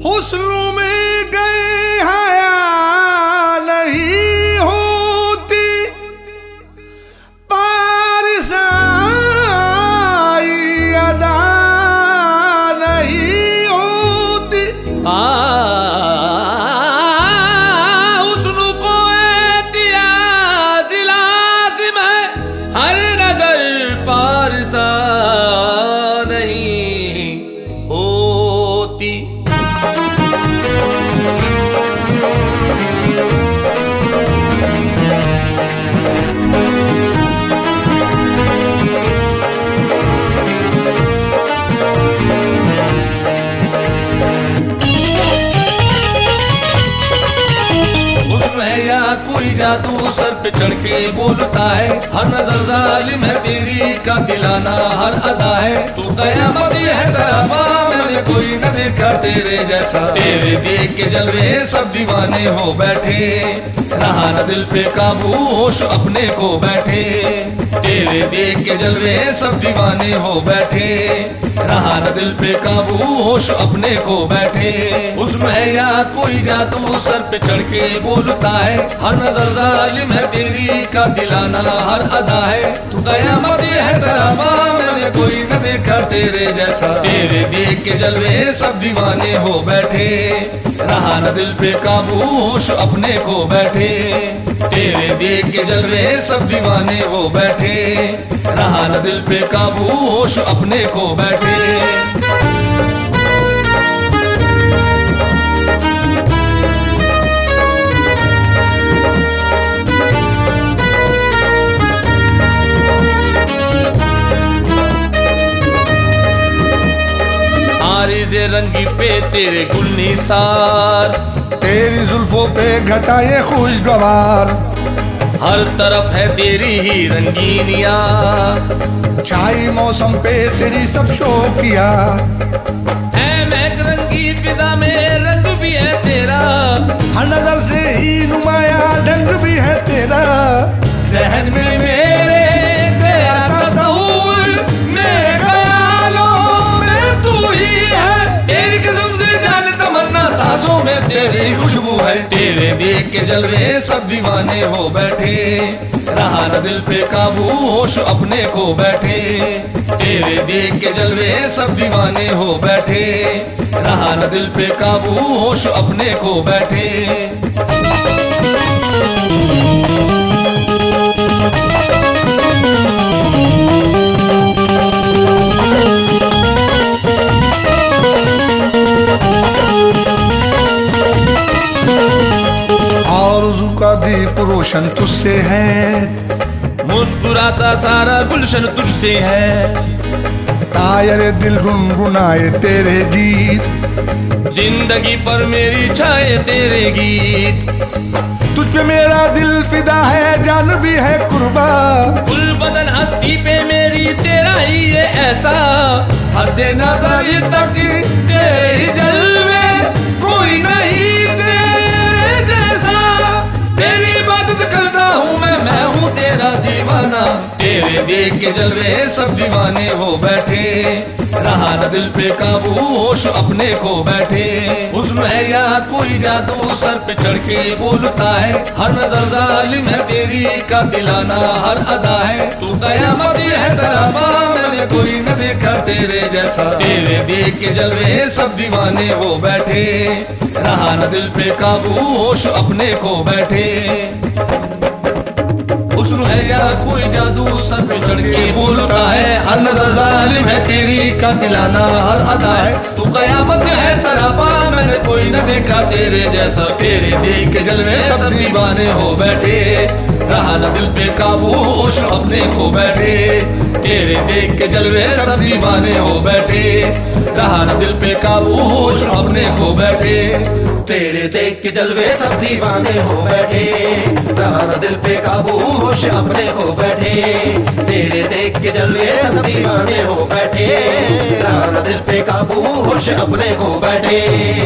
हुस्न में गए हया नहीं होती, पारसाई अदा नहीं होती। हुस्न को एहतियाज लाज़िम है, हर नजर पारसा नहीं होती। कोई जादू सर पे चढ़ के बोलता है, हर नजर जालिम है तेरी का दिलाना हर अदा है। तू कयामत है सराबा, मैंने कोई न देखा तेरे जैसा। तेरे देख के जलवे सब दीवाने हो बैठे, रहा न दिल पे काबू होश अपने को बैठे। तेरे देख के जलवे सब दीवाने हो बैठे, रहा न दिल पे काबू होश अपने को बैठे। उसमें है या कोई जादू सर पे चढ़ के बोलता है, हर नजर जालिम है तेरी का दिलाना हर अदा है। तू कयामत है सराबा, मैंने कोई न देखा तेरे जैसा। तेरे देख के जलवे सब दीवाने हो बैठे, रहा न दिल पे काबू होश अपने को बैठे। तेरे देख के जलवे सब दीवाने हो बैठे, रहा न दिल पे काबू होश अपने को बैठे। आरिज़े रंगी पे तेरे गुल निसार, तेरी जुल्फों पे घटाए खुशगवार। हर तरफ है तेरी ही रंगीनिया, छाई मौसम पे तेरी सब शौकिया। है महक रंगी फिजा में रंग भी है तेरा, हर नजर से ही नुमाया ढंग भी है तेरा। जहन में मेरे तेरा तस्वुर, मेरे ख्यालों में तू ही है। तेरी कसम से जान तमन्ना सांसों में तेरी खुशबू है। तेरे देख के जलवे सब दीवाने हो बैठे, रहा न दिल पे काबू होश अपने को बैठे। तेरे देख के जलवे सब दीवाने हो बैठे, रहा न दिल पे काबू होश अपने को बैठे। आरज़ू का दीप रोशन तुझसे है, मुस्कुराता सारा गुलशन तुझसे है। तायर दिल गुनगुनाए तेरे गीत, जिंदगी पर मेरी छाए तेरे गीत। तुझ पे मेरा दिल फिदा है, जान भी है कुर्बा। गुल बदन हस्ती पे मेरी तेरा ही ये ऐसा, हद नजर तक तेरे ही जलवे, कोई नहीं तेरे जैसा। तेरी इबादत करता हूँ मैं हूँ तेरा दीवाना। तेरे देख के जलवे सब दीवाने हो बैठे, रहा न दिल पे काबू होश अपने को बैठे। उसमें है या कोई जादू सर पे चढ़ के बोलता है, हर नजर जालिम है तेरी का दिलाना हर अदा है। तू कयामत है सराबा, मैंने कोई न देखा तेरे जैसा। तेरे देख के जलवे सब दीवाने हो बैठे, रहा न दिल पे काबू होश अपने को बैठे। हुस्न है या कोई जादू सर पे चढ़ के बोलता है, हर नजर जालिम है तेरी का दिलाना हर अदा है। तू कयामत है सरापा, मैंने कोई न देखा तेरे जैसा। तेरे देख के जलवे सब दीवाने हो बैठे, रहा न दिल पे काबू होश अपने को बैठे। तेरे देख के जलवे सब दीवाने हो बैठे, रहा न दिल पे काबू होश अपने को बैठे। तेरे देख के जलवे सब दीवाने हो बैठे, रहा न दिल पे काबू होश अपने को बैठे। तेरे देख के जलवे सब दीवाने हो बैठे, रहा न दिल पे काबू होश अपने को बैठे।